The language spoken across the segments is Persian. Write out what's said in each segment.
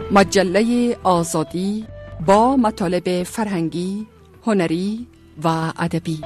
مجله آزادی با مطالب فرهنگی، هنری و ادبی.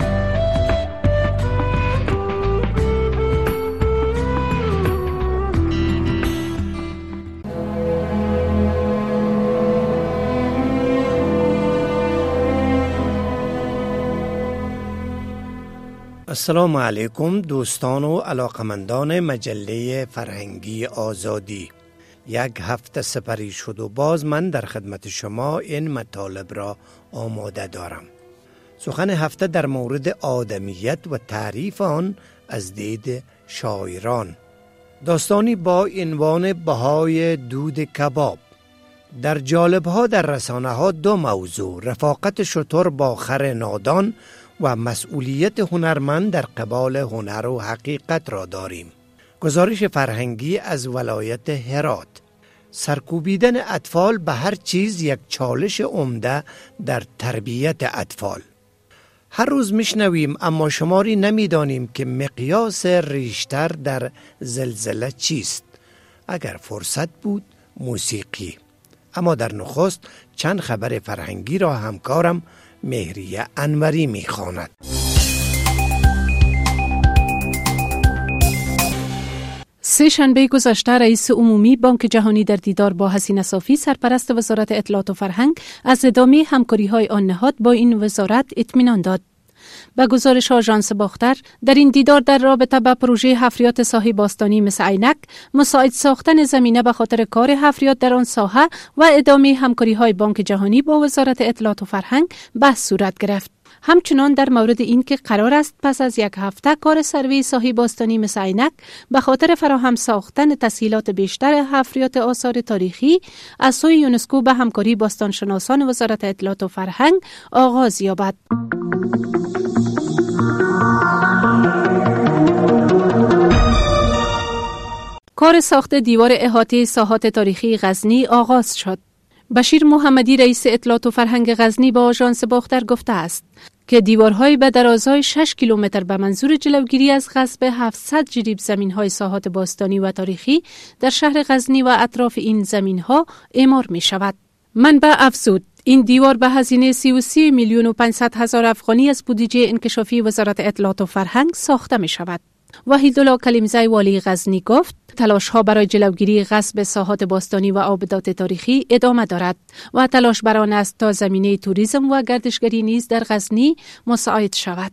السلام علیکم دوستان و علاقمندان مجله فرهنگی آزادی. یک هفته سپری شد و باز من در خدمت شما این مطالب را آماده دارم. سخن هفته در مورد آدمیت و تعریف آن از دید شاعران. داستانی با عنوان بهای دود کباب. در جالبها در رسانه ها دو موضوع، رفاقت شتر با خر نادان و مسئولیت هنرمند در قبال هنر و حقیقت را داریم. گزارش فرهنگی از ولایت هرات. سرکوبیدن اطفال به هر چیز یک چالش عمده در تربیت اطفال. هر روز میشنویم اما شماری نمیدانیم که مقیاس ریشتر در زلزله چیست. اگر فرصت بود موسیقی. اما در نخست چند خبر فرهنگی را همکارم مهریه انوری میخواند. سه شنبه گذشته رئیس عمومی بانک جهانی در دیدار با حسینه صافی سرپرست وزارت اطلاعات و فرهنگ از ادامه همکاری‌های آن نهاد با این وزارت اطمینان داد. به گزارش آژانس باختر، در این دیدار در رابطه با پروژه حفریات ساحه باستانی مثل عینک، مساعد ساختن زمینه به خاطر کار حفریات در آن ساحه و ادامه همکاری‌های بانک جهانی با وزارت اطلاعات و فرهنگ بحث صورت گرفت. همچنان در مورد این که قرار است پس از یک هفته کار سروی ساحه باستانی مثل عینک به خاطر فراهم ساختن تسهیلات بیشتر حفریات آثار تاریخی از سوی یونسکو به همکاری باستانشناسان وزارت اطلاعات و فرهنگ آغاز یابد. کار ساخت دیوار احاطه ساحات تاریخی غزنی آغاز شد. بشیر محمدی رئیس اطلاعات و فرهنگ غزنی با آژانس باختر گفته است که دیوارهای به درازای 6 کیلومتر به منظور جلوگیری از غصب 700 جریب زمین‌های ساحات باستانی و تاریخی در شهر غزنی و اطراف این زمین‌ها اعمار می‌شود. منبع افزود این دیوار به هزینه 33,500,000 افغانی از بودجه انکشافی وزارت اطلاعات و فرهنگ ساخته می‌شود. وحیدالله کلیمزی والی غزنی گفت تلاش‌ها برای جلوگیری غصب ساحات باستانی و آبدات تاریخی ادامه دارد و تلاش بر آن است تا زمینه توریسم و گردشگری نیز در غزنی مساعد شود.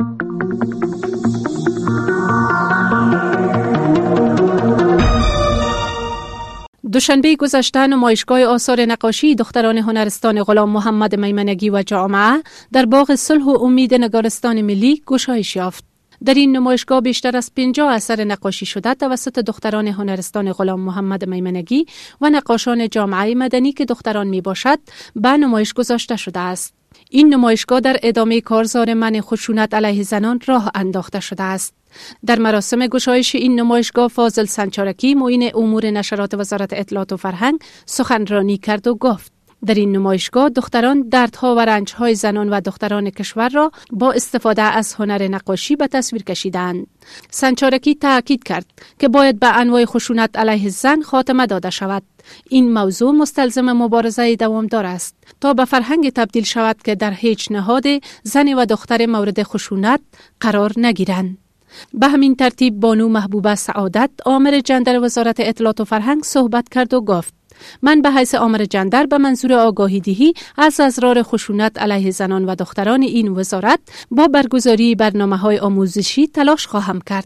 دوشنبه گذشته نمایشگاه آثار نقاشی دختران هنرستان غلام محمد میمنگی و جامعه در باغ صلح و امید نگارستان ملی گشایش یافت. در این نمایشگاه بیشتر از 50 اثر نقاشی شده توسط دختران هنرستان غلام محمد میمنگی و نقاشان جامعه مدنی که دختران می باشد به نمایش گذاشته شده است. این نمایشگاه در ادامه کارزار منع خشونت علیه زنان راه انداخته شده است. در مراسم گشایش این نمایشگاه فاضل سنچارکی معین امور نشرات وزارت اطلاعات و فرهنگ سخنرانی کرد و گفت در این نمایشگاه دختران دردها و رنجهای زنان و دختران کشور را با استفاده از هنر نقاشی به تصویر کشیدند. سنچارکی تاکید کرد که باید به انواع خشونت علیه زن خاتمه داده شود. این موضوع مستلزم مبارزه دوامدار است تا به فرهنگ تبدیل شود که در هیچ نهاد زن و دختر مورد خشونت قرار نگیرند. به همین ترتیب بانو محبوبه سعادت آمر جندر وزارت اطلاعات و فرهنگ صحبت کرد و گفت من به حیث آمر جندر به منظور آگاهی دهی از اضرار خشونت علیه زنان و دختران این وزارت با برگزاری برنامه‌های آموزشی تلاش خواهم کرد.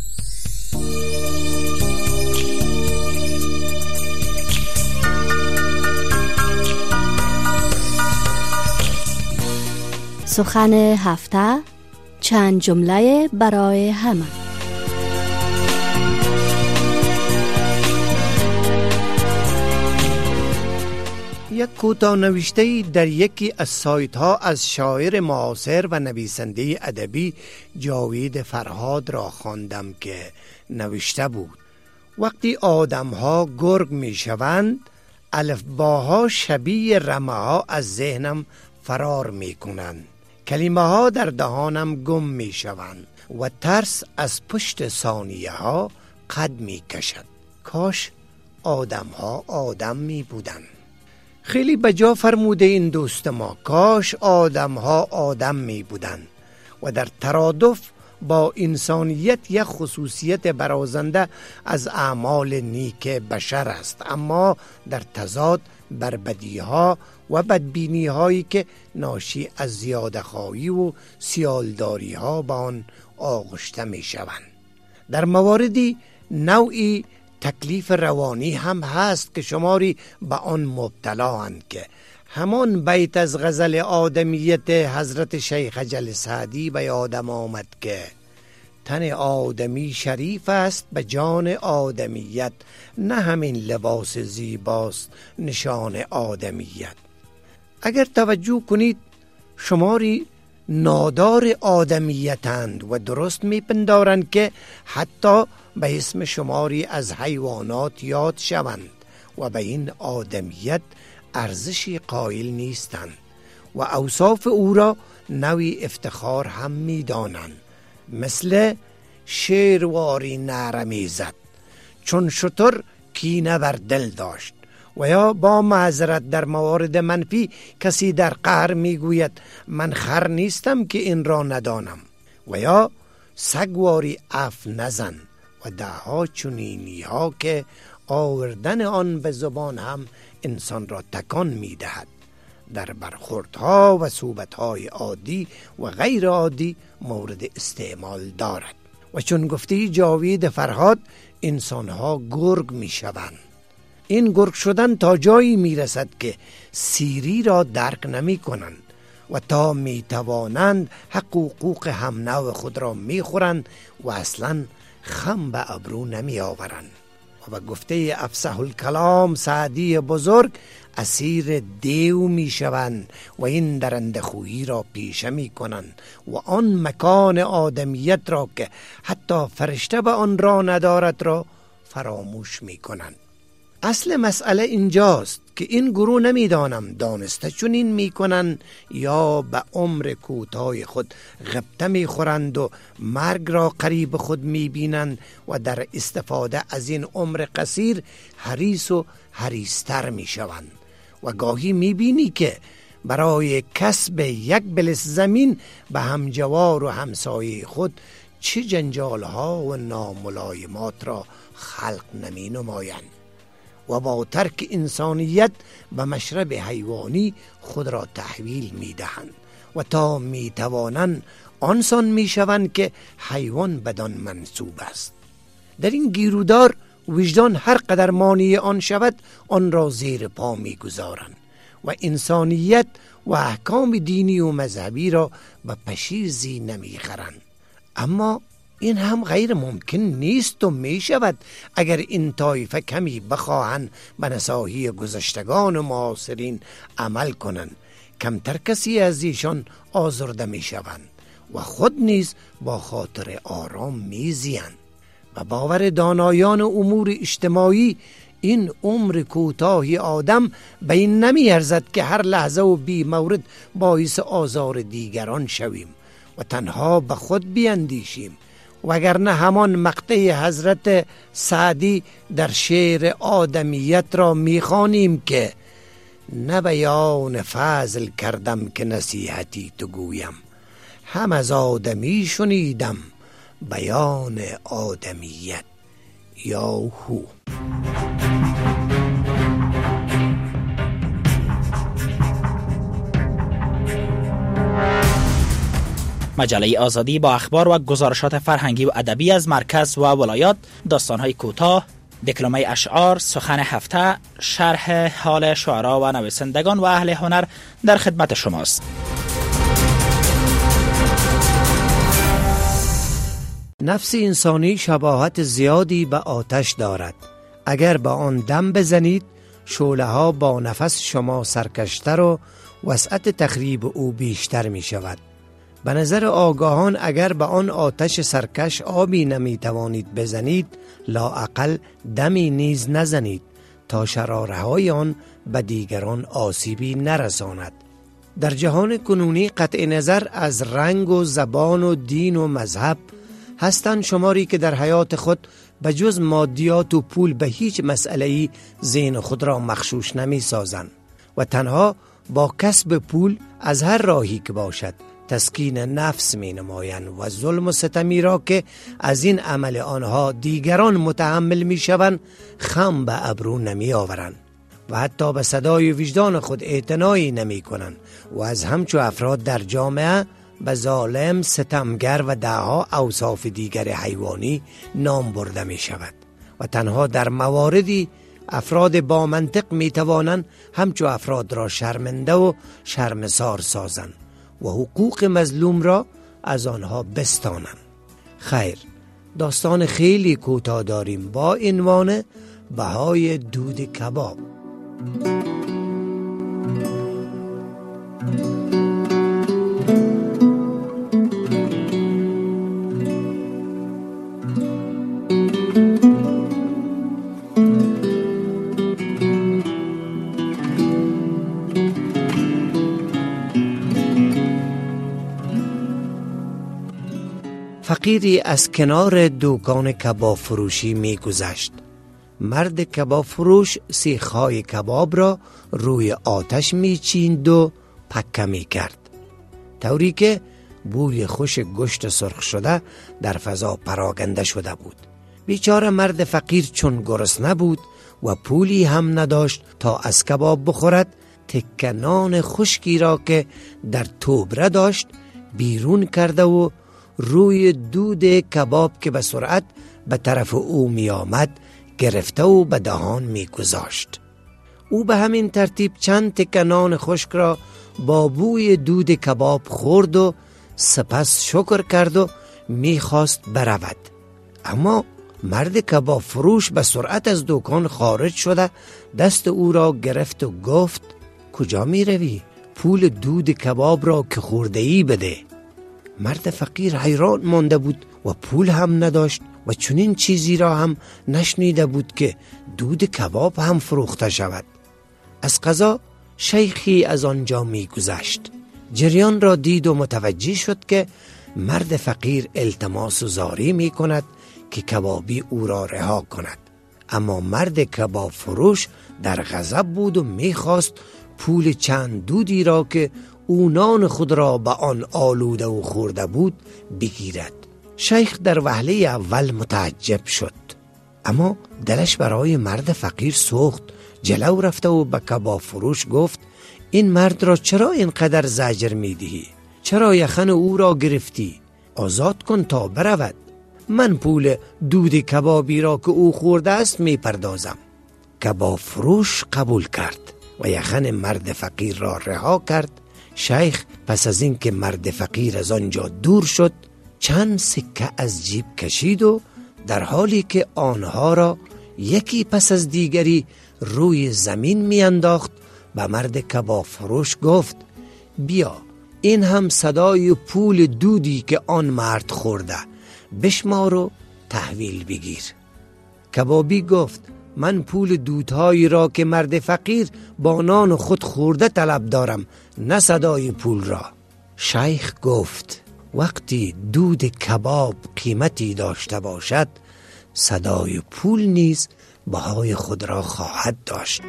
سخن هفته، چند جمله برای همه. یک کوتاه نوشته در یکی از سایت ها از شاعر معاصر و نویسنده ادبی جاوید فرهاد را خواندم که نوشته بود وقتی آدم ها گرگ می شوند الفباها شبیه رمه ها از ذهنم فرار می کنند، کلمه ها در دهانم گم می شوند و ترس از پشت ثانیه ها قد می کشد. کاش آدم ها آدم می بودن. خیلی بجا فرموده این دوست ما، کاش آدم ها آدم می بودن و در ترادف با انسانیت یک خصوصیت برازنده از اعمال نیک بشر است، اما در تضاد بر بدیها و بدبینی هایی که ناشی از زیادخواهی و سیالداری ها با آن آغشته می شوند. در مواردی نوعی تکلیف روانی هم هست که شماری به آن مبتلا اند که همان بیت از غزل آدمیت حضرت شیخ اجل سعدی به یادم آمد که تن آدمی شریف است به جان آدمیت، نه همین لباس زیباست نشان آدمیت. اگر توجه کنید شماری نادار آدمیتند و درست میپندارند که حتی به اسم شماری از حیوانات یاد شوند و به این آدمیت ارزشی قائل نیستند و اوصاف او را نوعی افتخار هم میدانند، مثل شیرواری نرمیزد چون شتر کینه بر دل داشت، و یا با معذرت در موارد منفی کسی در قهر میگوید من خر نیستم که این را ندانم، و یا سگواری اف نزن و دهها چنینی ها که آوردن آن به زبان هم انسان را تکان میدهد. در برخوردها و صحبتهای عادی و غیر عادی مورد استعمال دارد و چون گفته جاوید فرهاد انسانها گرگ می شوند. این گرگ شدن تا جایی می رسد که سیری را درک نمی کنند و تا می توانند حقوق هم نوع خود را می خورند و اصلا خم به ابرو نمی آورند. و گفته افصح الکلام سعدی بزرگ اسیر دیو می شوند و این درنده خویی را پیشه می کنند و آن مکان آدمیت را که حتی فرشته به آن را ندارد را فراموش می کنند. اصل مسئله اینجاست که این گروه نمیدانم دانسته چنین میکنند یا به عمر کوتاه خود غبطه میخورند و مرگ را قریب خود میبینند و در استفاده از این عمر قصیر حریص و حریصتر میشوند و گاهی میبینی که برای کسب یک بلس زمین به همجوار و همسایه خود چه جنجالها و ناملایمات را خلق نمی نمایند و با ترک انسانیت به مشرب حیوانی خود را تحویل می دهند و تا می توانند آنسان می شوند که حیوان بدان منسوب است. در این گیرودار وجدان هر قدر مانع آن شود آن را زیر پا می گذارند و انسانیت و احکام دینی و مذهبی را به پشیزی نمی خرند. اما این هم غیر ممکن نیست و می شود اگر این طایفه کمی بخواهند به نصاحی گذشتگان و معاصرین عمل کنند. کمتر کسی از ایشان آزرده می شوند و خود نیز با خاطر آرام می زیند. و باور دانایان امور اجتماعی این عمر کوتاه آدم به این نمی ارزد که هر لحظه و بی مورد باعث آزار دیگران شویم و تنها به خود بیندیشیم، وگرنه همان مقطع حضرت سعدی در شعر آدمیت را میخوانیم که نه بیان فضل کردم که نصیحتی تو گویم، هم از آدمی شنیدم بیان آدمیت یا هو. مجله آزادی با اخبار و گزارشات فرهنگی و ادبی از مرکز و ولایات، داستان‌های کوتاه، دکلمه اشعار، سخن هفته، شرح حال شعرا و نویسندگان و اهل هنر در خدمت شماست. نفس انسانی شباهت زیادی به آتش دارد. اگر به آن دم بزنید شعله ها با نفس شما سرکشتر و وسعت تخریب او بیشتر می شود. به نظر آگاهان اگر به آن آتش سرکش آبی نمی توانید بزنید، لااقل دمی نیز نزنید تا شراره های آن به دیگران آسیبی نرساند. در جهان کنونی قطع نظر از رنگ و زبان و دین و مذهب هستند شماری که در حیات خود به جز مادیات و پول به هیچ مسئله‌ای ذهن خود را مغشوش نمی سازند و تنها با کسب پول از هر راهی که باشد تسکین نفس می نمایند و ظلم و ستمی را که از این عمل آنها دیگران متحمل می شوند خم به ابرو نمی آورند و حتی به صدای وجدان خود اعتنایی نمی کنند و از همچو افراد در جامعه به ظالم، ستمگر و دهها اوصاف دیگر حیوانی نام برده می شود و تنها در مواردی افراد با منطق می توانند همچو افراد را شرمنده و شرمسار سازند و حقوق مظلوم را از آنها بستانند. خیر، داستان خیلی کوتاه داریم با عنوان بهای دود کباب. فقیری از کنار دکان کباب فروشی می گذشت. مرد کباب فروش سیخ‌های کباب را روی آتش می چیند و پکه می کرد، طوری که بوی خوش گوشت سرخ شده در فضا پراگنده شده بود. بیچاره مرد فقیر چون گرسنه بود و پولی هم نداشت تا از کباب بخورد، تکه نان خشکی را که در توبره داشت بیرون کرده و روی دود کباب که به سرعت به طرف او می آمد گرفته و به دهان می گذاشت. او به همین ترتیب چند تکه نان خشک را با بوی دود کباب خورد و سپس شکر کرد و می خواست برود. اما مرد کباب فروش به سرعت از دکان خارج شده دست او را گرفت و گفت: کجا می روی؟ پول دود کباب را که خورده ای بده. مرد فقیر حیران مانده بود و پول هم نداشت و چنین چیزی را هم نشنیده بود که دود کباب هم فروخته شود. از قضا شیخی از آنجا می گذشت. جریان را دید و متوجه شد که مرد فقیر التماس و زاری می کند که کبابی او را رها کند. اما مرد کباب فروش در غضب بود و می خواست پول چند دودی را که او نان خود را به آن آلوده و خورده بود بگیرد. شیخ در وهله اول متعجب شد، اما دلش برای مرد فقیر سوخت. جلو رفته و به کباب فروش گفت: این مرد را چرا اینقدر زجر می دهی؟ چرا یخن او را گرفتی؟ آزاد کن تا برود. من پول دود کبابی را که او خورده است می پردازم. کباب فروش قبول کرد و یخن مرد فقیر را رها کرد. شیخ پس از این که مرد فقیر از آنجا دور شد چند سکه از جیب کشید و در حالی که آنها را یکی پس از دیگری روی زمین می انداخت به مرد کباب فروش گفت: بیا، این هم صدای پول دودی که آن مرد خورده، بشمار و تحویل بگیر. کبابی گفت: من پول دودهایی را که مرد فقیر با نان خود خورده طلب دارم، نه صدای پول را. شیخ گفت: وقتی دود کباب قیمتی داشته باشد، صدای پول نیز بهای خود را خواهد داشت.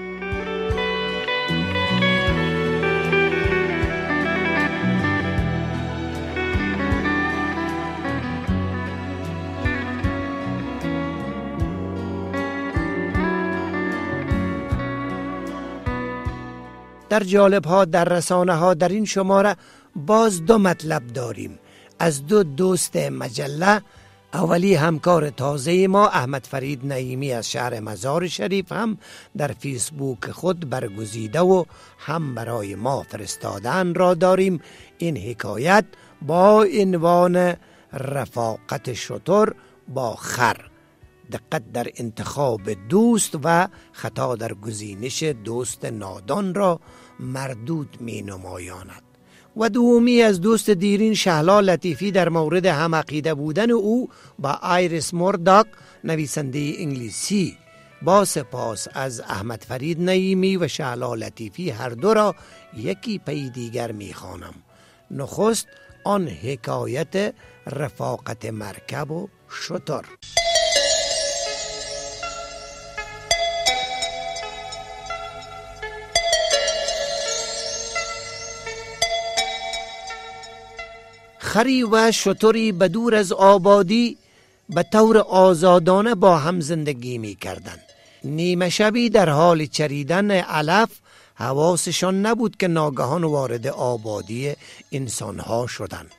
در جالب ها در رسانه ها در این شماره باز دو مطلب داریم از دو دوست مجله. اولی همکار تازه ما احمد فرید نعیمی از شهر مزار شریف هم در فیسبوک خود برگزیده و هم برای ما فرستادن را داریم. این حکایت با عنوان رفاقت شتر با خر، دقت در انتخاب دوست و خطا در گزینش دوست نادان را مردود می نمایاند. و دومی از دوست دیرین شهلا لطیفی در مورد هم عقیده بودن او با آیریس مورداک نویسنده انگلیسی. با سپاس از احمد فرید نعیمی و شهلا لطیفی هر دو را یکی پی دیگر می خوانم. نخست آن حکایت رفاقت مرکب و شتر. خری و شتری به دور از آبادی به طور آزادانه با هم زندگی می کردند. نیمه شبی در حال چریدن علف حواسشان نبود که ناگهان وارد آبادی انسانها شدند.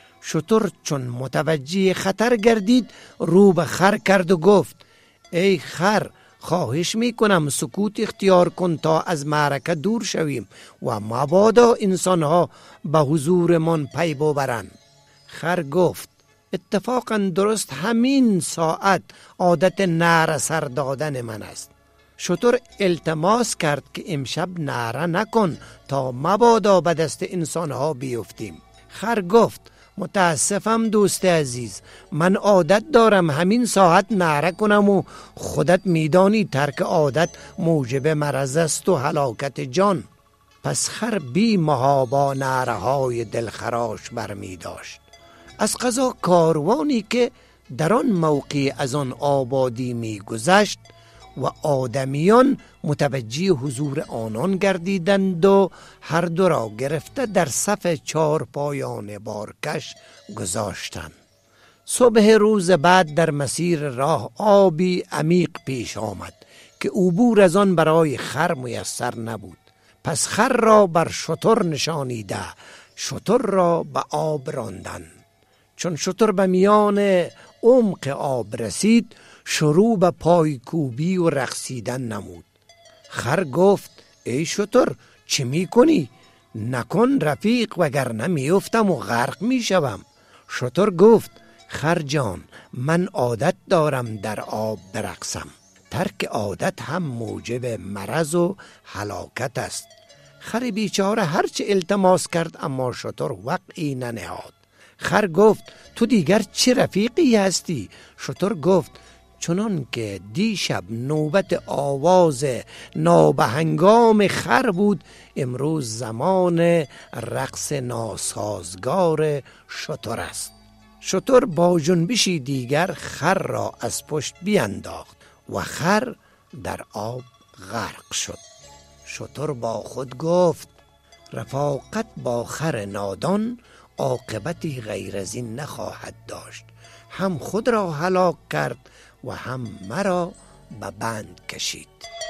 شتر چون متوجه خطر گردید رو به خر کرد و گفت: ای خر، خواهش می کنم سکوت اختیار کن تا از معرکه دور شویم و مبادا انسانها به حضور من پی ببرند. خر گفت: اتفاقا درست همین ساعت عادت نعره سر دادن من است. شتر التماس کرد که امشب نعره نکن تا مبادا به دست انسانها بیفتیم. خر گفت: متاسفم دوست عزیز، من عادت دارم همین ساعت نعره کنم و خودت میدانی ترک عادت موجب مرض است و هلاکت جان. پس خر بی محابا نعره های دلخراش برمی داشت. از قضا کاروانی که در آن موقع از آن آبادی می گذشت و آدمیان متوجه حضور آنان گردیدند و هر دو را گرفته در صف 4 پایان بارکش گذاشتند. صبح روز بعد در مسیر راه آبی عمیق پیش آمد که عبور از آن برای خر میسر نبود. پس خر را بر شتر نشانیده شتر را به آب راندند. چون شتر به میان عمق آب رسید شروع به پایکوبی و رقصیدن نمود. خر گفت: ای شتر، چی می کنی؟ نکن رفیق، وگرنه می افتم و غرق می شوم. شتر گفت: خر جان، من عادت دارم در آب برقصم. ترک عادت هم موجب مرض و هلاکت است. خر بیچاره هرچه التماس کرد اما شتر وقعی ننهاد. خر گفت: تو دیگر چه رفیقی هستی؟ شتر گفت: چنان که دیشب نوبت آواز نابهنگام خر بود، امروز زمان رقص ناسازگار شتر است. شتر با جنبشی دیگر خر را از پشت بینداخت و خر در آب غرق شد. شتر با خود گفت: رفاقت با خر نادان عاقبتی غیر از این نخواهد داشت. هم خود را هلاک کرد و هم مرا به بند کشید.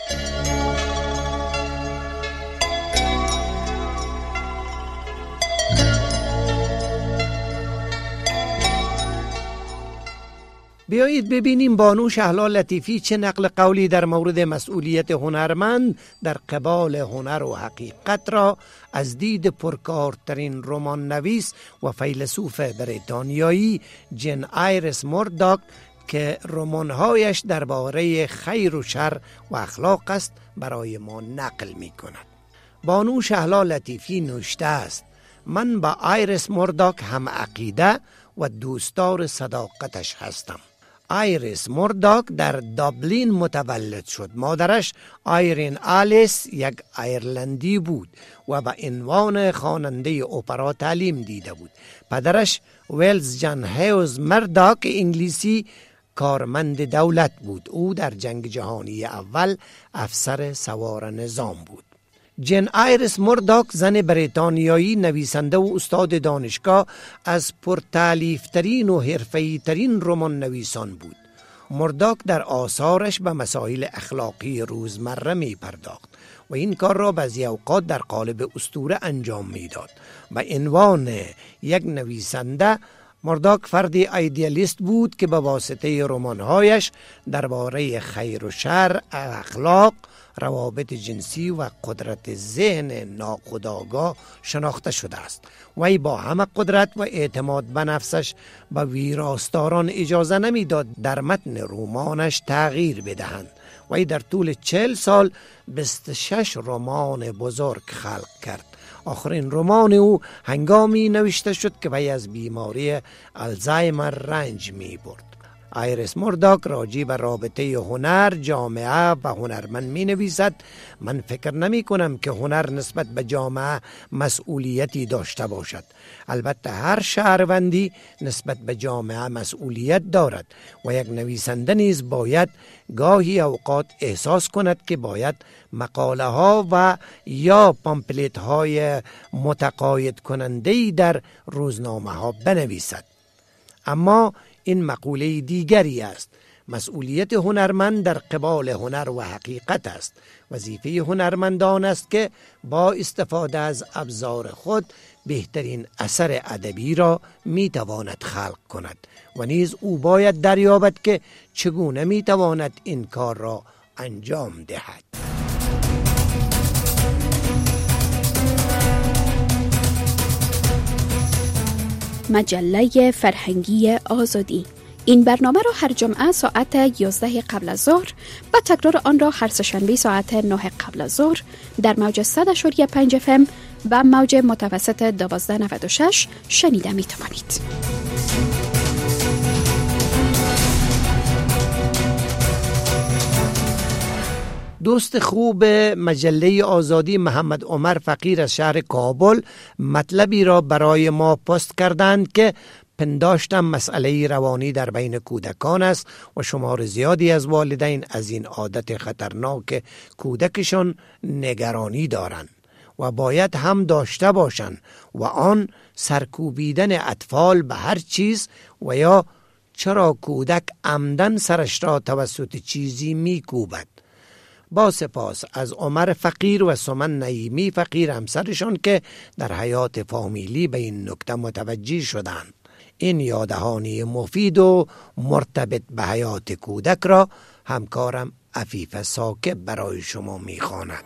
بیایید ببینیم بانو شهلا لطیفی چه نقل قولی در مورد مسئولیت هنرمند در قبال هنر و حقیقت را از دید پرکارترین رمان نویس و فیلسوف بریتانیایی جن آیرس مورداک که رمان‌هایش درباره خیر و شر و اخلاق است برای ما نقل می کند. بانو شهلا لطیفی نوشته است: من با آیرس مورداک هم عقیده و دوستدار صداقتش هستم. آیرس مورداک در دابلین متولد شد. مادرش آیرین آلیس یک ایرلندی بود و به عنوان خواننده اپرا تعلیم دیده بود. پدرش ویلز جان هیوز مورداک انگلیسی کارمند دولت بود. او در جنگ جهانی اول افسر سوار نظام بود. جن آیرس مورداک زن بریتانیایی، نویسنده و استاد دانشگاه، از پرتالیفترین و حرفه‌ای‌ترین رمان نویسان بود. مورداک در آثارش به مسائل اخلاقی روزمره می پرداخت و این کار را بعضی اوقات در قالب اسطوره انجام میداد. به عنوان یک نویسنده مورداک فردی ایدئالیست بود که به واسطه رمان‌هایش درباره خیر و شر، اخلاق، روابط جنسی و قدرت ذهن ناخودآگاه شناخته شده است. وی با همه قدرت و اعتماد به نفسش به ویراستاران اجازه نمیداد در متن رمانش تغییر بدهند. وی در طول 40 سال 26 رمان بزرگ خلق کرد. آخرین رمان او هنگامی نوشته شد که وی از بیماری آلزایمر رنج می برد. آیریس مورداک راجع به رابطه هنر، جامعه و هنرمند می نویسد: من فکر نمی کنم که هنر نسبت به جامعه مسئولیتی داشته باشد. البته هر شهروندی نسبت به جامعه مسئولیت دارد و یک نویسنده نیز باید گاهی اوقات احساس کند که باید مقاله ها و یا پامپلیت های متقاعد کننده‌ای در روزنامه ها بنویسد. اما این مقوله دیگری است. مسئولیت هنرمند در قبال هنر و حقیقت است. وظیفه هنرمندان است که با استفاده از ابزار خود بهترین اثر ادبی را می تواند خلق کند و نیز او باید دریابد که چگونه می تواند این کار را انجام دهد. مجله فرهنگی آزادی. این برنامه را هر جمعه ساعت 11 قبل از ظهر و تکرار آن را هر سه‌شنبه ساعت 9 قبل از ظهر در موج 100.5 FM و موج متوسط 1296 شنیده می توانید. دوست خوب مجله آزادی محمد عمر فقیر از شهر کابل مطلبی را برای ما پست کردند که پنداشتم مسئله روانی در بین کودکان است و شمار زیادی از والدین از این عادت خطرناک کودکشان نگرانی دارند و باید هم داشته باشند و آن سرکوبیدن اطفال به هر چیز و یا چرا کودک عمدن سرش را توسط چیزی میکوبد. با سپاس از عمر فقیر و سمن نعیمی فقیر همسرشان که در حیات فامیلی به این نکته متوجه شدند. این یادهانی مفید و مرتبط به حیات کودک را همکارم عفیف ساکب برای شما میخواند.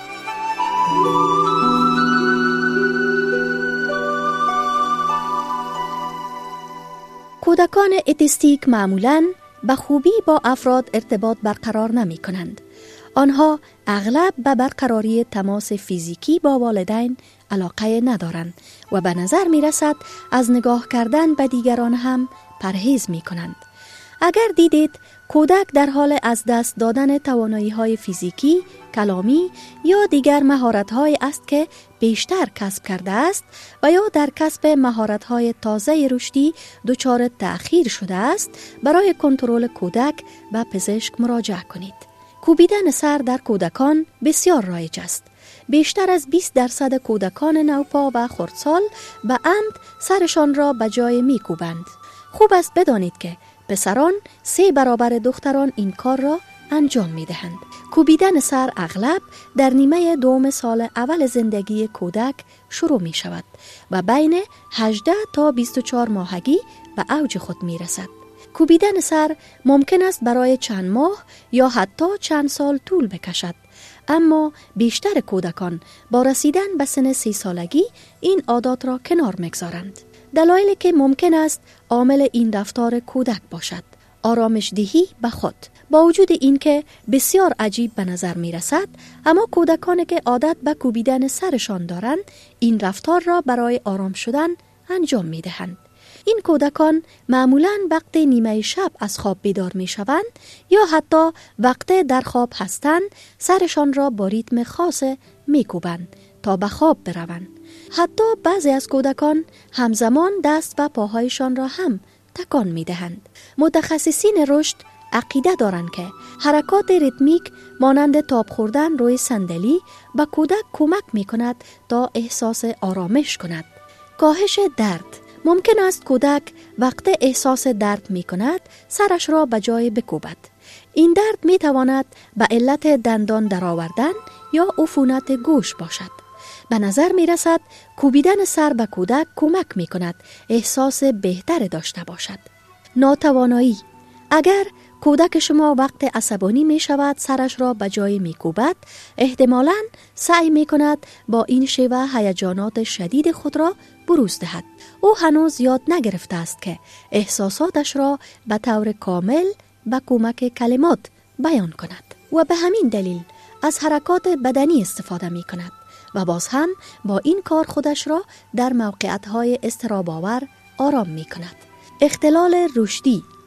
کودکان اتیستیک معمولاً به خوبی با افراد ارتباط برقرار نمی کنند. آنها اغلب به برقراری تماس فیزیکی با والدین علاقه ندارند و به نظر می رسد از نگاه کردن به دیگران هم پرهیز می کنند. اگر دیدید کودک در حال از دست دادن توانایی‌های فیزیکی، کلامی یا دیگر مهارت‌هایی است که بیشتر کسب کرده است و یا در کسب مهارت‌های تازه رشدی دچار تأخیر شده است، برای کنترل کودک به پزشک مراجعه کنید. کوبیدن سر در کودکان بسیار رایج است. بیشتر از 20% کودکان نوپا و خردسال به عمد سرشان را به جای می کوبند. خوب است بدانید که پسران 3 برابر دختران این کار را انجام می دهند. کوبیدن سر اغلب در نیمه دوم سال اول زندگی کودک شروع می شود و بین 18 تا 24 ماهگی به اوج خود می رسد. کوبیدن سر ممکن است برای چند ماه یا حتی چند سال طول بکشد، اما بیشتر کودکان با رسیدن به سن 30 سالگی این عادات را کنار می‌گذارند. دلایلی که ممکن است عامل این رفتار کودک باشد: آرامش دهی به خود. با وجود اینکه بسیار عجیب به نظر می رسد، اما کودکانی که عادت به کوبیدن سرشان دارند این رفتار را برای آرام شدن انجام می دهند. این کودکان معمولاً وقت نیمه شب از خواب بیدار می شوند یا حتی وقت در خواب هستند سرشان را با ریتم خاص می کوبند تا به خواب بروند. حتی بعضی از کودکان همزمان دست و پاهایشان را هم تکان می دهند. متخصصین رشد عقیده دارند که حرکات ریتمیک مانند تاب خوردن روی صندلی به کودک کمک می کند تا احساس آرامش کند. کاهش درد. ممکن است کودک وقت احساس درد می کند سرش را به جای بکوبد. این درد می تواند به علت دندان درآوردن یا عفونت گوش باشد. به نظر می رسد کوبیدن سر به کودک کمک می کند احساس بهتر داشته باشد. ناتوانایی. اگر کودک شما وقت عصبانی می شود سرش را به جای می کوبد، احتمالاً سعی می کند با این شیوه هیجانات شدید خود را بروز دهد. او هنوز یاد نگرفته است که احساساتش را به طور کامل به کمک کلمات بیان کند و به همین دلیل از حرکات بدنی استفاده می کند و باز هم با این کار خودش را در موقعیت‌های اضطراب‌آور آرام می کند. اختلال رشدی.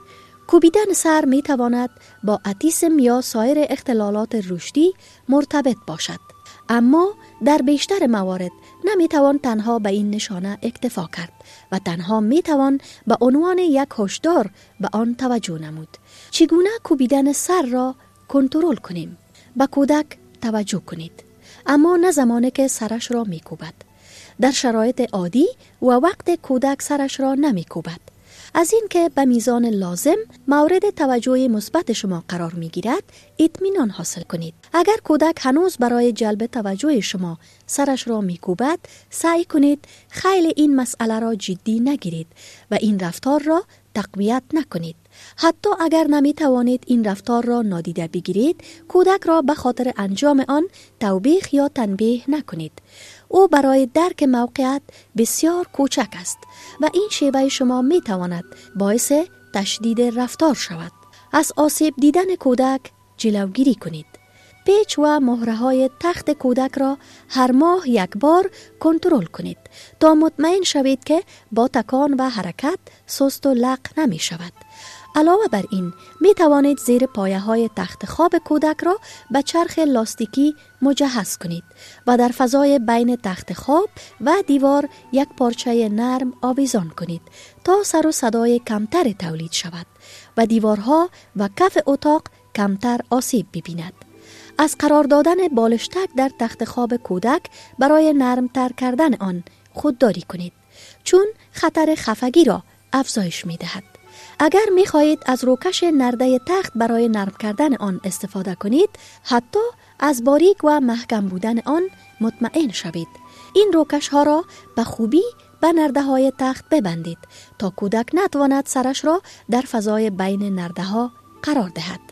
کوبیدن سر می تواند با اتیسم یا سایر اختلالات رشدی مرتبط باشد، اما در بیشتر موارد نمی توان تنها به این نشانه اکتفا کرد و تنها می توان به عنوان یک هشدار به آن توجه نمود. چگونه کوبیدن سر را کنترل کنیم؟ به کودک توجه کنید، اما نه زمانی که سرش را می کوبد. در شرایط عادی و وقت کودک سرش را نمی کوبد. از این که به میزان لازم مورد توجه مثبت شما قرار می گیرد اطمینان حاصل کنید. اگر کودک هنوز برای جلب توجه شما سرش را می کوبد، سعی کنید خیلی این مسئله را جدی نگیرید و این رفتار را تقویت نکنید. حتی اگر نمی توانید این رفتار را نادیده بگیرید، کودک را به خاطر انجام آن توبیخ یا تنبیه نکنید. او برای درک موقعیت بسیار کوچک است و این شیوه شما می تواند باعث تشدید رفتار شود. از آسیب دیدن کودک جلوگیری کنید. پیچ و مهره های تخت کودک را هر ماه یک بار کنترل کنید تا مطمئن شوید که با تکان و حرکت سست و لق نمی شود. علاوه بر این می توانید زیر پایه های تخت خواب کودک را به چرخ لاستیکی مجهز کنید و در فضای بین تخت خواب و دیوار یک پارچه نرم آویزان کنید تا سر و صدای کمتر تولید شود و دیوارها و کف اتاق کمتر آسیب ببیند. از قرار دادن بالشتک در تخت خواب کودک برای نرمتر کردن آن خودداری کنید، چون خطر خفگی را افزایش می دهد. اگر می خواهید از روکش نرده تخت برای نرم کردن آن استفاده کنید، حتی از باریک و محکم بودن آن مطمئن شوید. این روکش ها را به خوبی به نرده های تخت ببندید تا کودک نتواند سرش را در فضای بین نرده ها قرار دهد.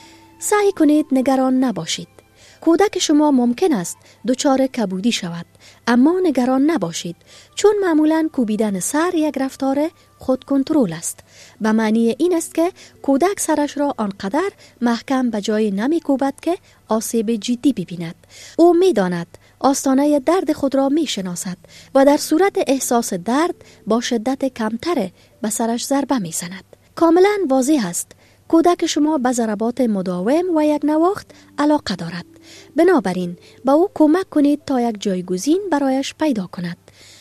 سعی کنید نگران نباشید. کودک شما ممکن است دچار کبودی شود، اما نگران نباشید، چون معمولاً کوبیدن سر یک رفتار خود کنترل است. به معنی این است که کودک سرش را آنقدر محکم به جای نمی کوبد که آسیب جدی ببیند. او می داند آستانه درد خود را می شناسد و در صورت احساس درد با شدت کمتر به سرش ضربه می زند. کاملا واضح است کودک شما به ضربات مداوم و یک نواخت علاقه دارد. بنابراین به او کمک کنید تا یک جایگزین برایش پیدا کند.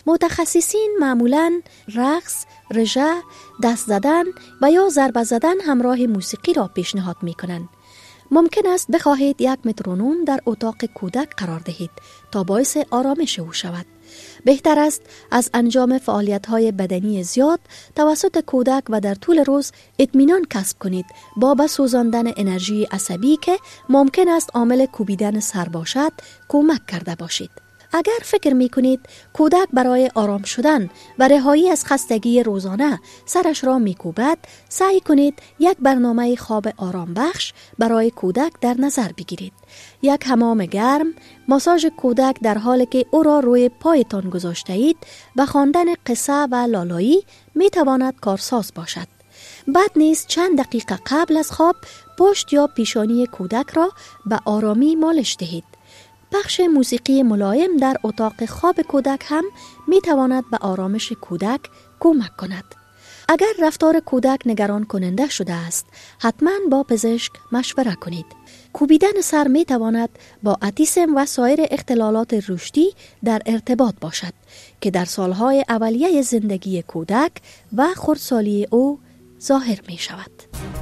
متخصصین معمولاً رقص، رژه، دست زدن و یا ضربه زدن همراه موسیقی را پیشنهاد می کنند. ممکن است بخواهید یک مترونوم در اتاق کودک قرار دهید تا باعث آرامش او شود. بهتر است از انجام فعالیت‌های بدنی زیاد توسط کودک و در طول روز اطمینان کسب کنید با به سوزاندن انرژی عصبی که ممکن است عامل کوبیدن سر باشد کمک کرده باشید. اگر فکر می کنید کودک برای آرام شدن و رهایی از خستگی روزانه سرش را می کوبد، سعی کنید یک برنامه خواب آرام بخش برای کودک در نظر بگیرید. یک حمام گرم، ماساژ کودک در حالی که او را روی پایتان گذاشته اید و خواندن قصه و لالایی می تواند کارساز باشد. بعد نیز چند دقیقه قبل از خواب پشت یا پیشانی کودک را به آرامی مالش دهید. پخش موسیقی ملایم در اتاق خواب کودک هم می تواند به آرامش کودک کمک کند. اگر رفتار کودک نگران کننده شده است، حتما با پزشک مشوره کنید. کوبیدن سر می تواند با اتیسم و سایر اختلالات رشدی در ارتباط باشد که در سالهای اولیه زندگی کودک و خردسالی او ظاهر می شود.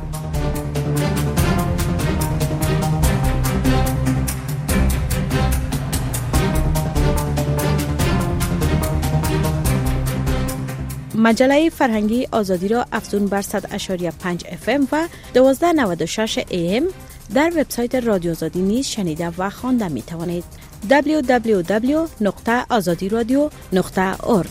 مجله فرهنگی آزادی را افزون بر 100.5 FM و 1296 AM در وبسایت رادیو آزادی نیز شنیده و خوانده می توانید. www.azadiradio.org.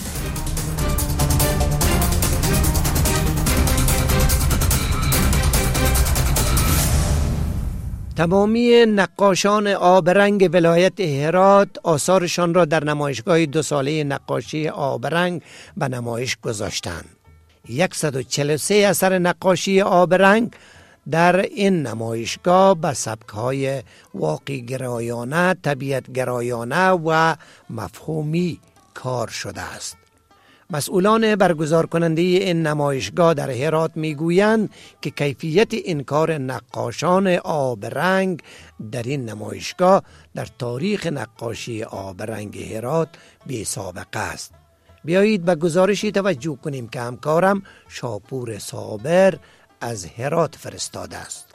تمامی نقاشان آبرنگ ولایت هرات آثارشان را در نمایشگاه 2 ساله نقاشی آبرنگ به نمایش گذاشتند. 143 اثر نقاشی آبرنگ در این نمایشگاه به سبک‌های واقعی گرایانه، طبیعت گرایانه و مفهومی کار شده است. مسئولان برگزار کننده این نمایشگاه در هرات میگویند که کیفیت این کار نقاشان آب رنگ در این نمایشگاه در تاریخ نقاشی آب رنگ هرات بی سابقه است. بیایید به گزارشی توجه کنیم که همکارم شاپور صابر از هرات فرستاده است.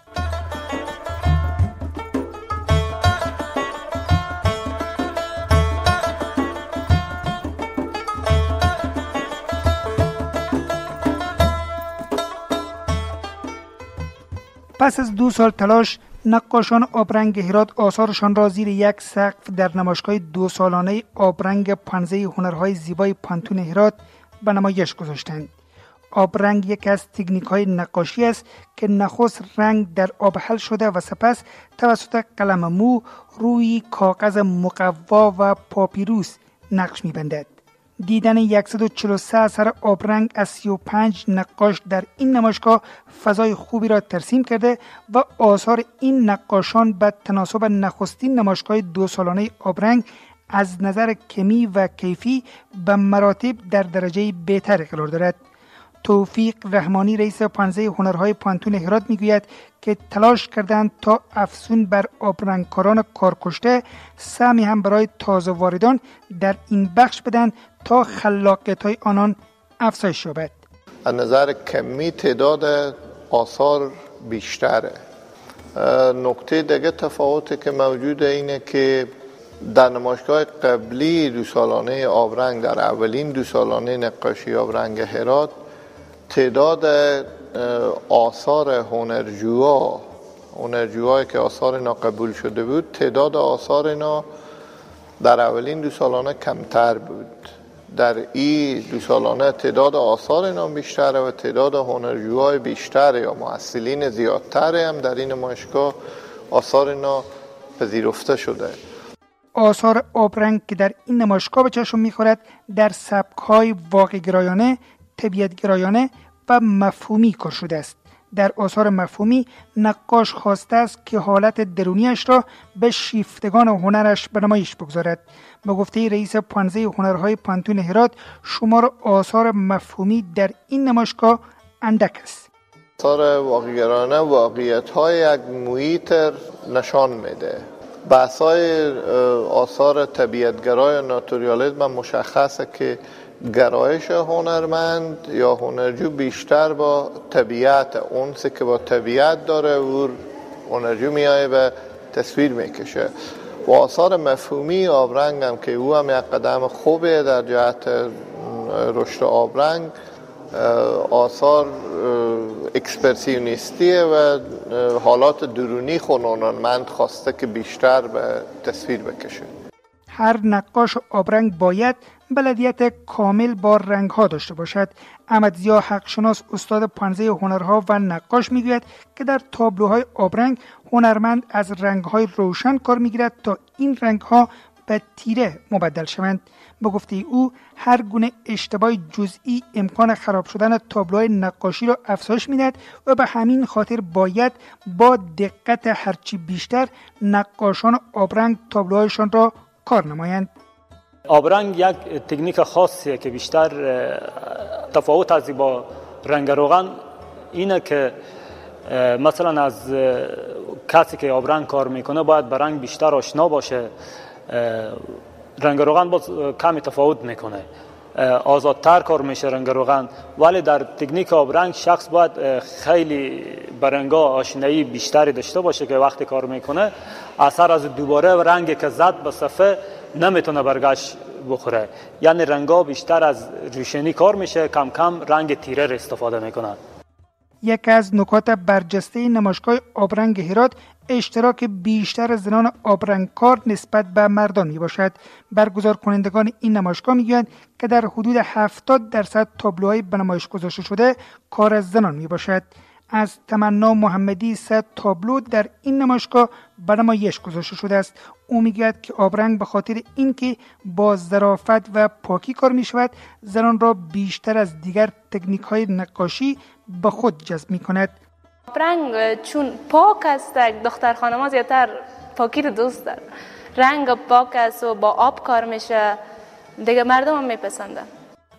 پس از 2 سال تلاش، نقاشان آبرنگ هرات آثارشان را زیر یک سقف در نمایشگاه 2 سالانه آبرنگ پانزه هنرهای زیبای پانتون هرات به نمایش گذاشتند. آبرنگ یک از تکنیک‌های نقاشی است که نخست رنگ در آب حل شده و سپس توسط قلم مو روی کاغذ مقوا و پاپیروس نقش می‌بندد. دیدن 143 اثر آبرنگ از 35 نقاش در این نمایشگاه فضای خوبی را ترسیم کرده و آثار این نقاشان به تناسب نخستین نمایشگاه 2 سالانه آبرنگ از نظر کمی و کیفی به مراتب در درجه بهتر قرار دارد. توفیق رحمانی رئیس پانزه هنرهای پانتون هرات میگوید که تلاش کردند تا افزون بر آبرنگکاران کارکشته سهمی هم برای تازه واردان در این بخش بدن تا خلاقیت‌های آنان افزایش یابد. از نظر کمی تعداد آثار بیشتره. نکته دیگه تفاوتی که موجوده اینه که در نمایشگاه قبلی 2 سالانه آبرنگ، در اولین 2 سالانه نقاشی آبرنگ هرات، تعداد آثار هنرجوهایی که آثار اینا قبول شده بود، تعداد آثار اینا در اولین 2 سالانه کمتر بود. در این 2 سالانه تعداد آثار اینا بیشتره و تعداد هنرجوهای بیشتر یا محصلین زیادتر هم در این نمایشگاه آثار اینا پذیرفته شده. آثار آبرنگ که در این نمایشگاه به چشم می‌خورد در سبک‌های واقع‌گرایانه، طبیعت‌گرایانه و مفهومی کار شده است. در آثار مفهومی نقاش خواسته است که حالت درونیش را به شیفتگان هنرش به نمایش بگذارد. به گفته رئیس پانزه هنرهای پانتون هرات، شمار آثار مفهومی در این نمایشگاه اندک است. آثار واقع‌گرایانه واقعیت‌های یک محیط نشان میده. بحث‌های آثار طبیعت‌گرای و ناتوریالیسم مشخصه که گرایش هنرمند یا هنرجو بیشتر با طبیعت، اون چه که با طبیعت داره و هنرجو میایه و تصویر میکشه. و آثار مفهومی آبرنگ هم که او هم یک قدم خوبه در جهت رشد آبرنگ، آثار اکسپرسیونیستیه و حالات درونی هنرمند خواسته که بیشتر به تصویر بکشه. هر نقاش آبرنگ باید بلدیت کامل با رنگ‌ها داشته باشد. احمدضیا حقشناس استاد پانزه هنرها و نقاش میگوید که در تابلوهای آبرنگ هنرمند از رنگ‌های روشن کار میگیرد تا این رنگ‌ها به تیره مبدل شوند. به گفته او هر گونه اشتباه جزئی امکان خراب شدن تابلوهای نقاشی را افزایش میدهد و به همین خاطر باید با دقت هرچی بیشتر نقاشان آبرنگ تابلوهایشان را کار نمایند. آبرنگ یک تکنیک خاصیه که بیشتر تفاوت از با رنگ روغن اینه که مثلا از کسی که آبرنگ کار میکنه باید به رنگ بیشتر آشنا باشه. رنگ روغن باز کمی تفاوت میکنه، آزادتر کار میشه رنگ روغن، ولی در تکنیک آبرنگ شخص باید خیلی به رنگا آشنایی بیشتری داشته باشه که وقتی کار میکنه اثر از دوباره رنگی که زد به صفحه نمیتونه برگشت بخوره. یعنی رنگا بیشتر از روشنی کار میشه، کم کم رنگ تیره را استفاده میکنن. یکی از نکات برجسته نمایشگاه آبرنگ هرات اشتراک بیشتر زنان آبرنگکار نسبت به مردان می باشد. برگزار کنندگان این نمایشگاه می گویند که در حدود 70% تابلوهای به نمایش گذاشته شده کار از زنان می باشد. از تمنا محمدی 100 تابلو در این نمایشگاه به نمایش گذاشته شده است. او میگوید که آبرنگ به خاطر اینکه با ظرافت و پاکی کار می شود زنان را بیشتر از دیگر تکنیک های نقاشی به خود جذب می کند. آبرنگ چون پاک است، دختر خانم‌ها زیادتر پاکی رو دوست دارن. رنگ پاک است و با آب کار میشه، دیگه مردم هم میپسندن.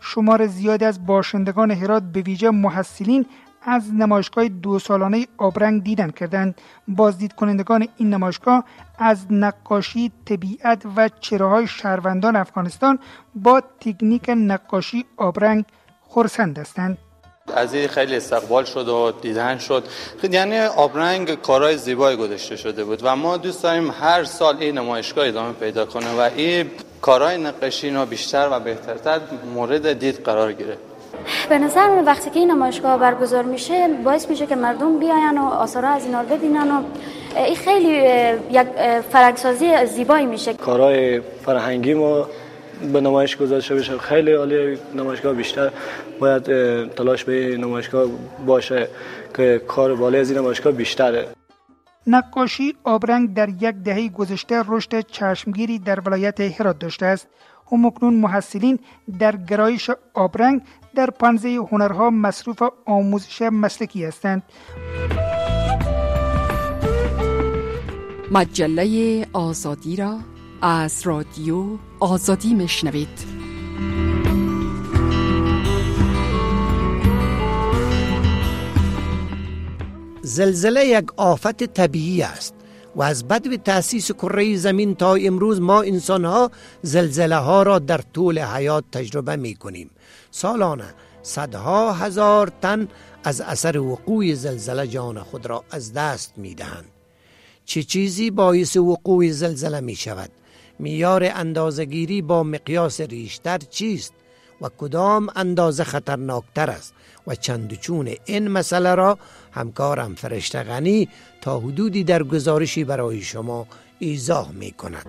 شمار زیادی از باشندگان هرات به ویژه محصلین از نمایشگاه 2 سالانه آبرنگ دیدن کردند. بازدید کنندگان این نمایشگاه از نقاشی طبیعت و چهره‌های شهروندان افغانستان با تکنیک نقاشی آبرنگ خرسند هستند. از این خیلی استقبال شد و دیدن شد. یعنی آبرنگ کارهای زیبایی گذاشته شده بود و ما دوست داریم هر سال این نمایشگاه ادامه پیدا کنه و این کارهای نقاشی اینا بیشتر و بهترتر مورد دید قرار گیره. به نظر من وقتی که این نمایشگاه برگزار میشه باعث میشه که مردم بیاین و آثارها از اینا رو ببینن و این خیلی یک فرهنگسازی زیبایی میشه. کارهای فرهنگی ما به نمایش گذاشته بشه. خیلی عالی. نمایشگاه بیشتر باید تلاش به نمایشگاه باشه که کار بالای از این نمایشگاه بیشتره. نقاشی آبرنگ در یک دهه گذشته رشد چشمگیری در ولایت هرات داشته است. همکنون محصلین در گرایش آبرنگ در پنزه هنرها مصروف آموزش مسلکی هستند. مجله آزادی را از رادیو آزادی میشنوید. زلزله یک آفت طبیعی است و از بدو تأسیس کره زمین تا امروز ما انسان‌ها زلزله ها را در طول حیات تجربه می کنیم. سالانه صدها هزار تن از اثر وقوع زلزله جان خود را از دست می دهند. چه چیزی باعث وقوع زلزله می شود؟ معیار اندازه‌گیری با مقیاس ریشتر چیست و کدام اندازه خطرناکتر است و چند و چون این مسئله را همکارم فرشته غنی تا حدودی در گزارشی برای شما ایضاح می کند.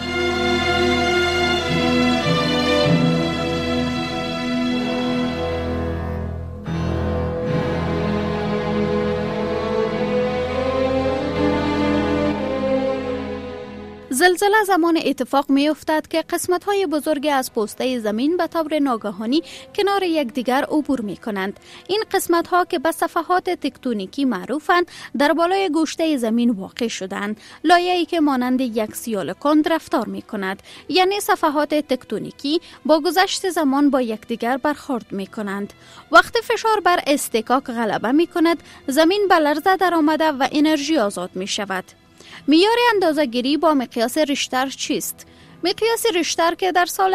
زلزله زمان اتفاق می افتد که قسمت‌های بزرگ از پوسته زمین به طور ناگهانی کنار یکدیگر عبور می کنند. این قسمت‌ها که به صفحات تکتونیکی معروفند در بالای گوشته زمین واقع شدند. لایه‌ای که مانند یک سیال کند رفتار می کند. یعنی صفحات تکتونیکی با گذشت زمان با یکدیگر برخورد می کنند. وقتی فشار بر اصطکاک غلبه می کند، زمین به لرزه در آمده و انرژی آزاد می شود. معیار اندازه‌گیری با مقیاس ریشتر چیست؟ مقیاس ریشتر که در سال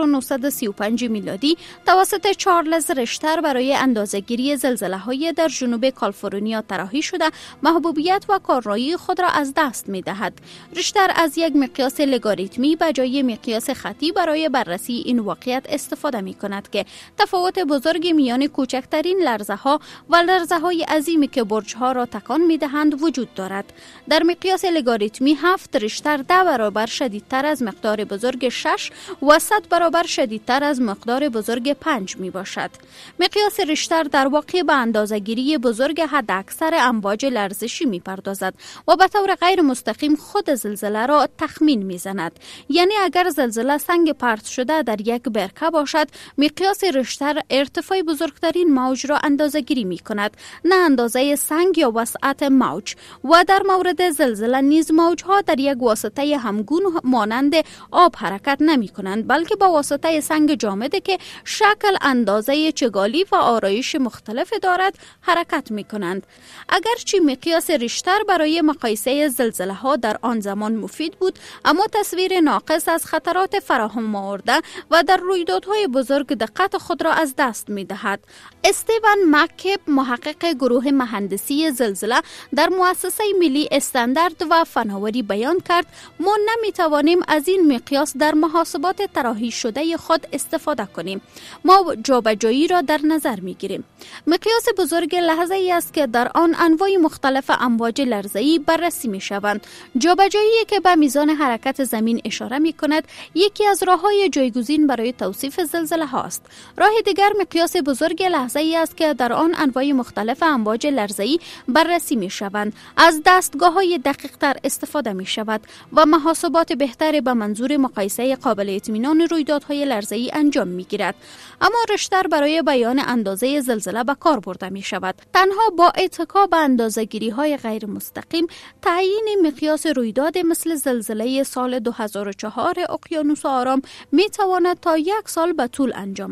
1935 میلادی توسط چارلز ریشتر برای اندازه‌گیری زلزله‌های در جنوب کالیفرنیا طراحی شده، محبوبیت و کارایی خود را از دست می‌دهد. ریشتر از یک مقیاس لگاریتمی به جای مقیاس خطی برای بررسی این واقعیت استفاده می‌کند که تفاوت بزرگی میان کوچکترین لرزه‌ها و لرزه‌های عظیمی که برج‌ها را تکان می‌دهند وجود دارد. در مقیاس لگاریتمی 7 ریشتر 10 برابر شدیدتر از مقدار بزرگ 6 و 100 برابر شدیدتر از مقدار بزرگ 5 می باشد. مقیاس ریشتر در واقع به اندازه‌گیری بزرگ حداکثر امواج لرزشی می پردازد و به طور غیر مستقیم خود زلزله را تخمین می زند. یعنی اگر زلزله سنگ پرت شده در یک برکه باشد، مقیاس ریشتر ارتفاع بزرگترین موج را اندازه‌گیری می کند، نه اندازه سنگ یا وسعت موج. و در مورد زلزله نیز موجها در یک واسطه همگون مانند آب حرکت نمی کنند، بلکه با واسطه سنگ جامده که شکل، اندازه چگالی و آرایش مختلف دارد حرکت می کنند. اگرچه مقیاس ریشتر برای مقایسه زلزله ها در آن زمان مفید بود، اما تصویر ناقص از خطرات فراهم آورده و در رویدادهای بزرگ دقت خود را از دست می دهد. استیون مک‌کیب، محقق گروه مهندسی زلزله در مؤسسه ملی استاندارد و فناوری بیان کرد: ما نمی توانیم از این مقیاس در محاسبات طراحی شده خود استفاده کنیم. ما جابجایی را در نظر می گیریم. مقیاس بزرگ لحظه ای است که در آن انواع مختلف امواج لرزه‌ای بررسی می شوند. جابجایی که به میزان حرکت زمین اشاره می کند یکی از راه‌های جایگزین برای توصیف زلزله هاست. راه دیگر مقیاس بزرگ لحظه ای است که در آن انواع مختلف امواج لرزه‌ای بررسی می شوند. از دستگاه‌های دقیق‌تر استفاده می شود و محاسبات بهتری به منظور مقایسه قابل اطمینان رویدادهای لرزه‌ای انجام می‌گیرد. اما ریشتر برای بیان اندازه زلزله به کار برده می‌شود. تنها با اتکا به اندازه‌گیری‌های غیر مستقیم تعیین مقیاس رویداد مثل زلزله سال 2004 اقیانوس آرام می‌تواند تا 1 سال به طول انجامد.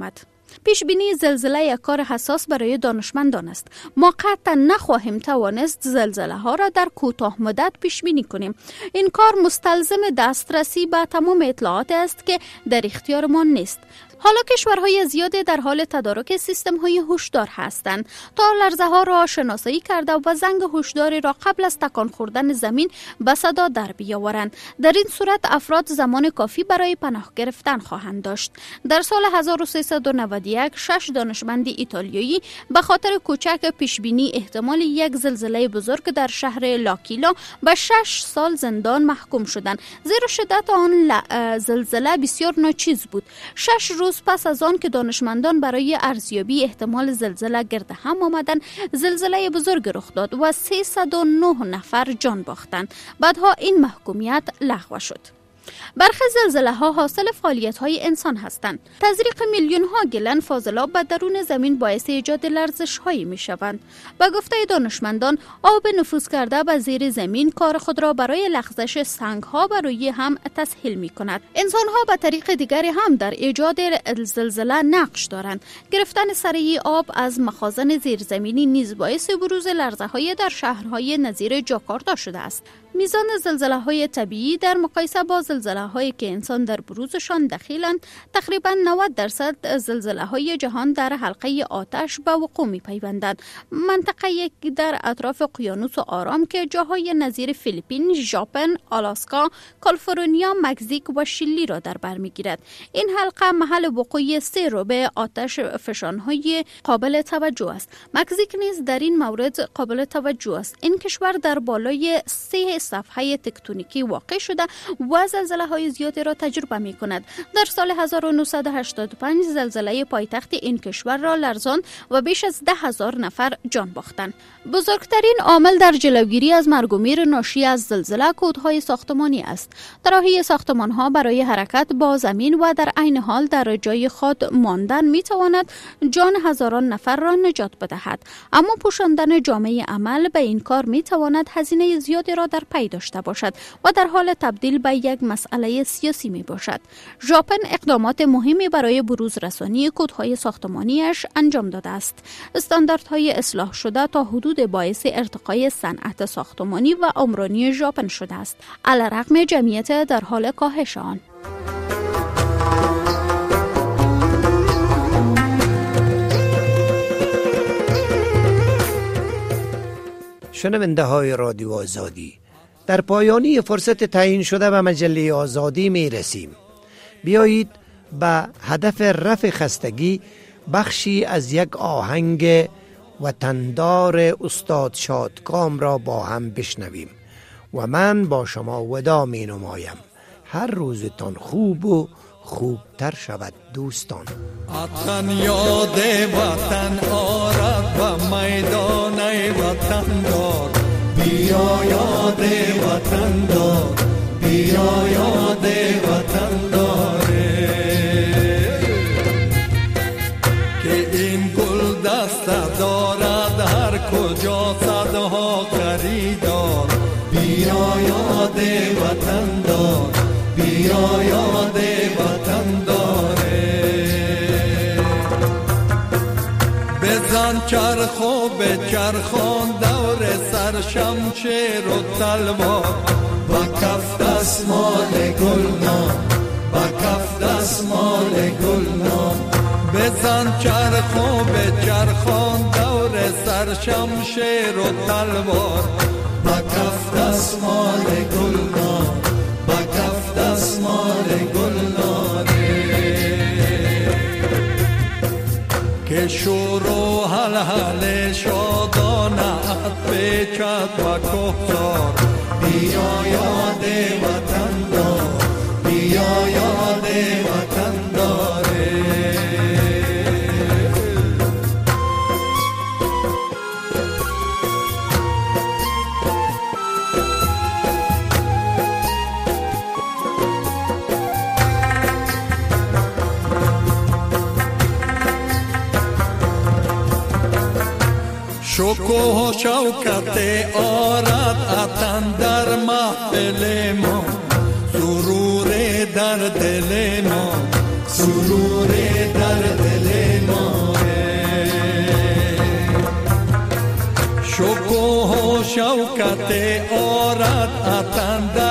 پیش بینی زلزله یک کار حساس برای دانشمندان است. ما قطعا نخواهیم توانست زلزله ها را در کوتاه مدت پیش بینی کنیم. این کار مستلزم دسترسی به تمام اطلاعات است که در اختیار ما نیست. حالا کشورهای زیادی در حال تدارک سیستم‌های هشدار هستند تا لرزه‌ها را شناسایی کرده و زنگ هشداری را قبل از تکان خوردن زمین به صدا در بیاورند. در این صورت افراد زمان کافی برای پناه گرفتن خواهند داشت. در سال 1391 6 دانشمند ایتالیایی به خاطر کوچک پیشبینی احتمال یک زلزله بزرگ در شهر لاکیلا به 6 سال زندان محکوم شدند، زیرا شدت آن زلزله بسیار ناچیز بود. 6 روز پس از آن که دانشمندان برای ارزیابی احتمال زلزله گرد هم آمدند، زلزله بزرگ رخ داد و 309 نفر جان باختند. بعدها این محکومیت لغو شد. برخی زلزله ها حاصل فعالیت های انسان هستند. تزریق میلیون ها گلن فاضلاب به درون زمین باعث ایجاد لرزش هایی می شوند. به گفته دانشمندان، آب نفوذ کرده به زیر زمین کار خود را برای لغزش سنگ ها بر روی هم تسهیل می کند. انسان ها به طریق دیگری هم در ایجاد زلزله نقش دارند. گرفتن سریع آب از مخازن زیرزمینی نیز باعث بروز لرزه های در شهرهای نظیر جاکارتا شده است. میزان زلزله های طبیعی در مقایسه با زلزله هایی که انسان در بروزشان دخیلند، تقریبا 90% زلزله های جهان در حلقه آتش به وقوع می پیوندند. منطقه در اطراف اقیانوس آرام که جاهای نظیر فیلیپین، ژاپن، آلاسکا، کالیفرنیا، مکزیک و شیلی را در بر میگیرد. این حلقه محل وقوع 3/4 آتش فشانهای قابل توجه است. مکزیک نیز در این مورد قابل توجه است. این کشور در بالای 3 صفحه تکتونیکی واقع شده و زلزله های زیادی را تجربه می کند. در سال 1985 زلزله پایتخت این کشور را لرزاند و بیش از 10,000 نفر جان باختند. بزرگترین عامل در جلوگیری از مرگ و میر ناشی از زلزله کودهای ساختمانی است. طراحی ساختمان‌ها برای حرکت با زمین و در عین حال در جای خود ماندن می تواند جان هزاران نفر را نجات بدهد. اما پوشاندن جامعه عمل به این کار می تواند هزینه زیادی را در پی داشته باشد و در حال تبدیل به یک مسئله سیاسی می باشد. ژاپن اقدامات مهمی برای بروز رسانی کودهای ساختمانیش انجام داده است. استانداردهای اصلاح شده تا حدود باعث ارتقای صنعت ساختمانی و عمرانی ژاپن شده است، علیرغم جمعیت در حال کاهش آن. شنونده های رادیو آزادی، در پایانی فرصت تعیین شده به مجله آزادی می رسیم. بیایید به هدف رفع خستگی بخشی از یک آهنگ وطندار استاد شادکام را با هم بشنویم و من با شما وداع می نمایم. هر روزتان خوب و خوبتر شود دوستان. وطن یاد وطن آرد و میدان وطن دار، بیا یاد وطن دار، بیا یاد وطن داره که این گل دست دارد هر کجا صدها خریدار. بیا یاد وطن دار، بیا یاد وطن داره. بزن چرخ و بچرخان دور سر شمشیر و تلوار، با کف دستمال گلنار، با کف دستمال گلنار. بزن چرخ و بچرخان دور سر شمشیر و تلوار، با کف دستمال گلنار، با کف دستمال گلناره که شور و حلحل شادانه پیچد و کفتار. بیا یاد وطن دار، بیا یاد وطن داره. شکوه و شوکت آرد وطن در محفل ما، سرور در دل ما، سرور در دل ما. ماه شکوه و شوکت آرد اتن در